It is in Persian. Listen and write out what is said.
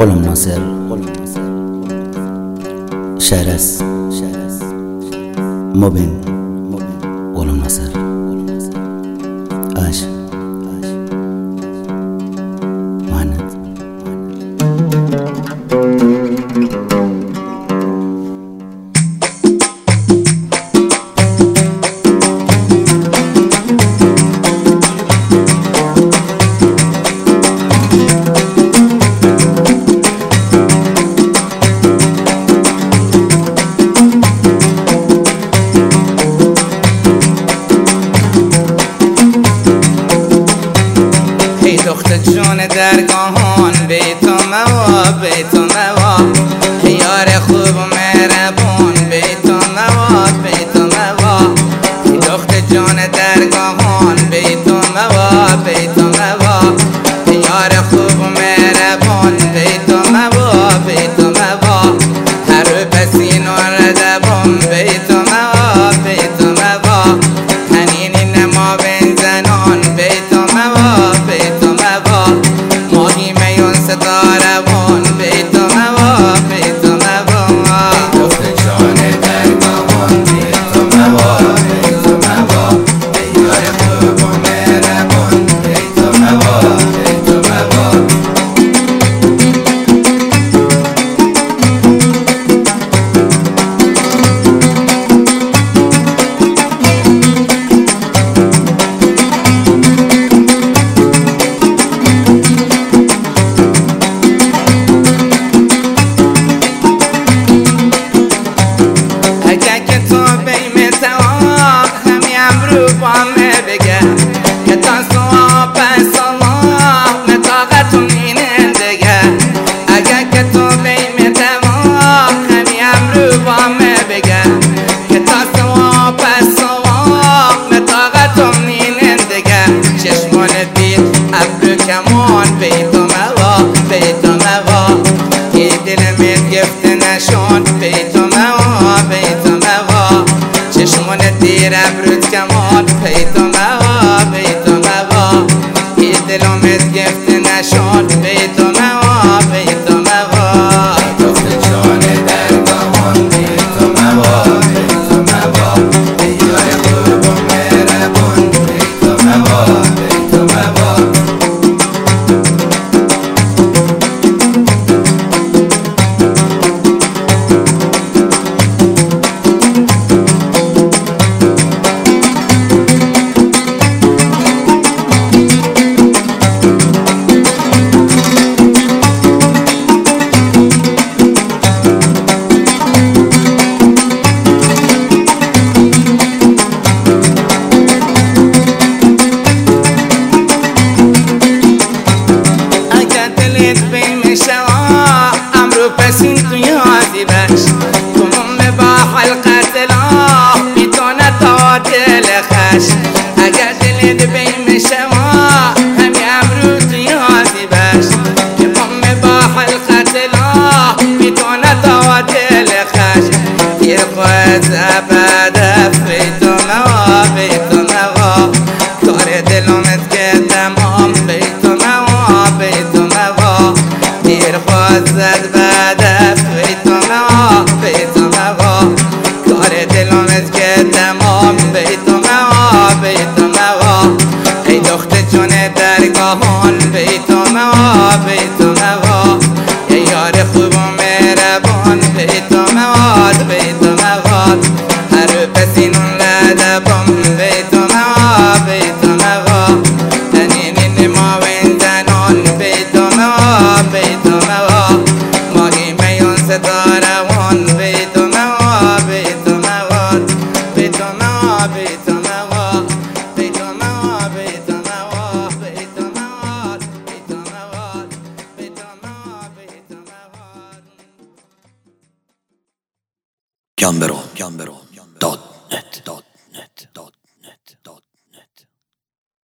قلم ناصر شهرس مبين قلم ناصر آش مهند دختر جون درگاهان بیتو موا بیتو موا یار خوب و مهربون بیتو موا بیتو موا دختر جون درگاهان بیتو موا بیتو موا یار خوب و مهربون بیتو موا بیتو موا هر پسین و ردبون بیتو موا بیتو موا تنینی نما بین زنان بیتو موا بیتو ماهی میون ستارون بیتو موا بیتو موا دختر جان درگاهان بیتو موا بیتو موا یار خوب و مهربون بیتو موا بیتو موا کمان بیتو موا بیتو موا یه دل گفت نشان بیتو موا بیتو موا چشمان دیر ابرود کمان بیتو موا بیتو موا یه دل گفت نشان بیتو موا بیتو موا دختر جان درگاهان بیتو موا بیتو موا یار خوب و مهربون بیتو موا بیتو موا پسین تو یادی بش کنم با حلقت لا میتونه تا دل خش اگر دلت بیم شما همی امرو تو یادی بش کنم با حلقت لا میتونه تا دل خش یه خواهد زبده بیتو موا بیتو موا کار دلومت که تمام بیتو موا بیتو موا دیر خواهد زد بیتو موا بیتو موا کار دلومت که تمام بیتو موا بیتو موا ای دختر جون درگاهان بیتو موا بیتو موا ای یار خوب و مهربان بیتو موا بیتو موا هر پسین لدبان بیتو موا بیتو موا تنینی نما وین زنان بیتو موا بیتو موا ماهی میون ستارون بیتو موا بیتو موا بیتو موا بیتو موا بیتو موا بیتو موا بیتو موا بیتو موا بیتو موا بیتو موا Gambero